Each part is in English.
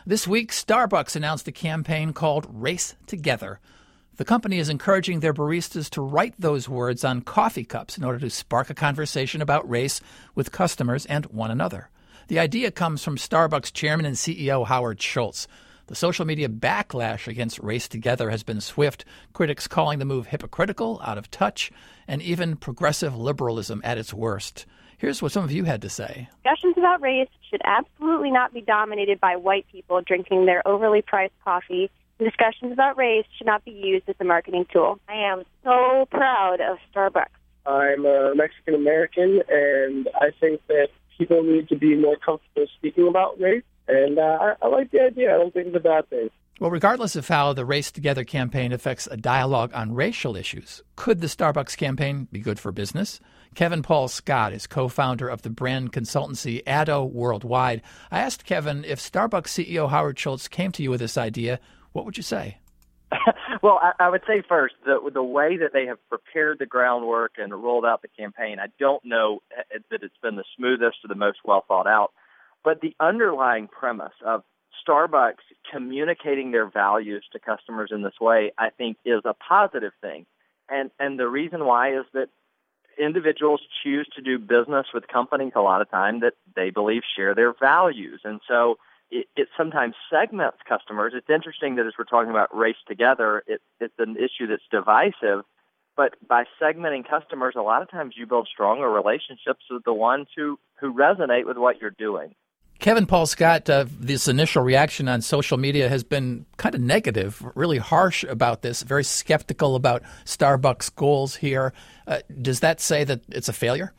This week, Starbucks announced a campaign called Race Together. The company is encouraging their baristas to write those words on coffee cups in order to spark a conversation about race with customers and one another. The idea comes from Starbucks chairman and CEO Howard Schultz. The social media backlash against Race Together has been swift, critics calling the move hypocritical, out of touch, and even progressive liberalism at its worst. Here's what some of you had to say. Discussions about race should absolutely not be dominated by white people drinking their overly priced coffee. Discussions about race should not be used as a marketing tool. I am so proud of Starbucks. I'm a Mexican-American, and I think that people need to be more comfortable speaking about race. And I like the idea. I don't think it's a bad thing. Well, regardless of how the Race Together campaign affects a dialogue on racial issues, could the Starbucks campaign be good for business? Kevin Paul Scott is co-founder of the brand consultancy Addo Worldwide. I asked Kevin, if Starbucks CEO Howard Schultz came to you with this idea, what would you say? Well, I would say first, the way that they have prepared the groundwork and rolled out the campaign, I don't know that it's been the smoothest or the most well thought out. But the underlying premise of Starbucks communicating their values to customers in this way, I think, is a positive thing. And the reason why is that individuals choose to do business with companies a lot of time that they believe share their values. And so it sometimes segments customers. It's interesting that as we're talking about Race Together, it's an issue that's divisive. But by segmenting customers, a lot of times you build stronger relationships with the ones who resonate with what you're doing. Kevin Paul Scott, this initial reaction on social media has been kind of negative, really harsh about this, very skeptical about Starbucks' goals here. Does that say that it's a failure?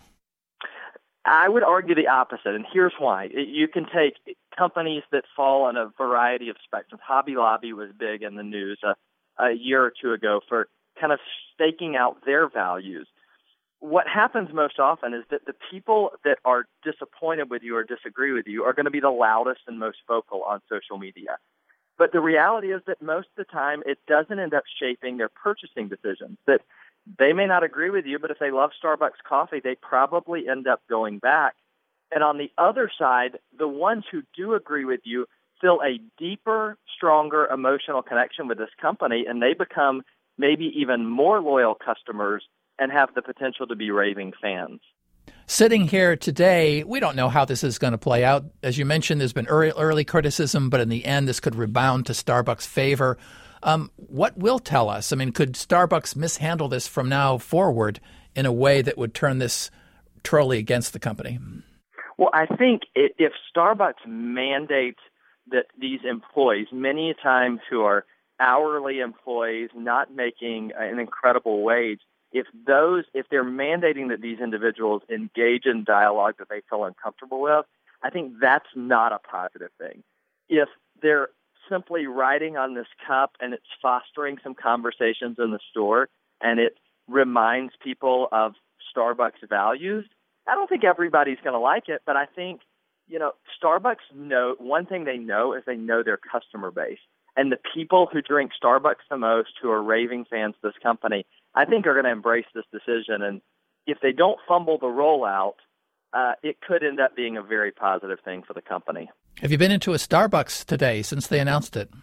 I would argue the opposite, and here's why. You can take companies that fall on a variety of spectrums. Hobby Lobby was big in the news a year or two ago for kind of staking out their values. What happens most often is that the people that are disappointed with you or disagree with you are going to be the loudest and most vocal on social media. But the reality is that most of the time it doesn't end up shaping their purchasing decisions. That they may not agree with you, but if they love Starbucks coffee, they probably end up going back. And on the other side, the ones who do agree with you feel a deeper, stronger emotional connection with this company, and they become maybe even more loyal customers and have the potential to be raving fans. Sitting here today, we don't know how this is going to play out. As you mentioned, there's been early criticism, but in the end, this could rebound to Starbucks' favor. What will tell us? I mean, could Starbucks mishandle this from now forward in a way that would turn this totally against the company? Well, I think if Starbucks mandates that these employees, many times who are hourly employees not making an incredible wage, if they're mandating that these individuals engage in dialogue that they feel uncomfortable with, I think that's not a positive thing. If they're simply writing on this cup and it's fostering some conversations in the store and it reminds people of Starbucks values, I don't think everybody's going to like it, but I think, Starbucks one thing they know is they know their customer base. And the people who drink Starbucks the most, who are raving fans of this company, I think are going to embrace this decision. And if they don't fumble the rollout, it could end up being a very positive thing for the company. Have you been into a Starbucks today since they announced it?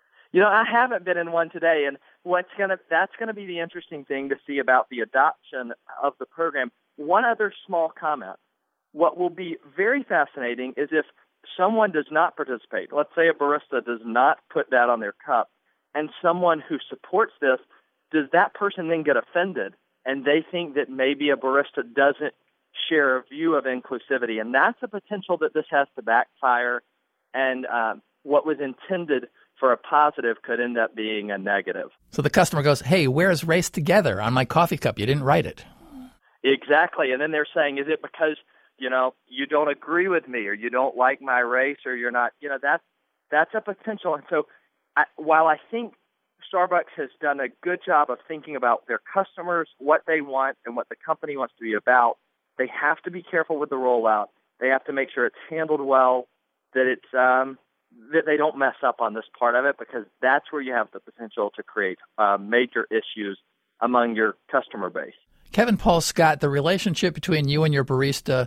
I haven't been in one today, and that's going to be the interesting thing to see about the adoption of the program. One other small comment. What will be very fascinating is if someone does not participate. Let's say a barista does not put that on their cup, and someone who supports this, does that person then get offended and they think that maybe a barista doesn't share a view of inclusivity? And that's a potential that this has to backfire, and what was intended for a positive could end up being a negative. So the customer goes, hey, where's Race Together on my coffee cup? You didn't write it. Exactly. And then they're saying, is it because, you don't agree with me, or you don't like my race, or you're not, that's a potential. And so while I think Starbucks has done a good job of thinking about their customers, what they want, and what the company wants to be about, they have to be careful with the rollout. They have to make sure it's handled well, that it's that they don't mess up on this part of it, because that's where you have the potential to create major issues among your customer base. Kevin Paul Scott, the relationship between you and your barista,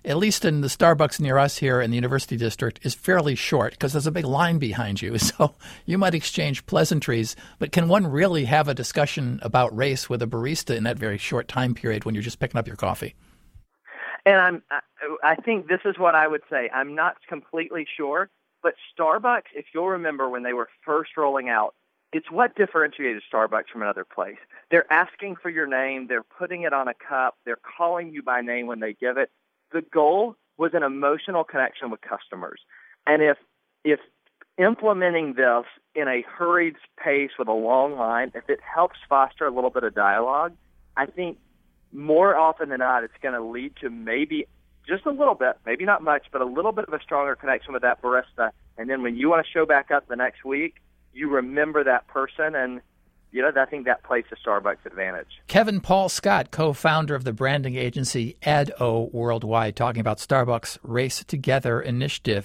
at least in the Starbucks near us here in the University District, is fairly short because there's a big line behind you. So you might exchange pleasantries, but can one really have a discussion about race with a barista in that very short time period when you're just picking up your coffee? And I think this is what I would say. I'm not completely sure, but Starbucks, if you'll remember when they were first rolling out, it's what differentiated Starbucks from another place. They're asking for your name. They're putting it on a cup. They're calling you by name when they give it. The goal was an emotional connection with customers. And if implementing this in a hurried pace with a long line, if it helps foster a little bit of dialogue, I think more often than not, it's going to lead to maybe just a little bit, maybe not much, but a little bit of a stronger connection with that barista. And then when you want to show back up the next week, you remember that person, and I think that plays to Starbucks' advantage. Kevin Paul Scott, co-founder of the branding agency ADO Worldwide, talking about Starbucks' Race Together initiative.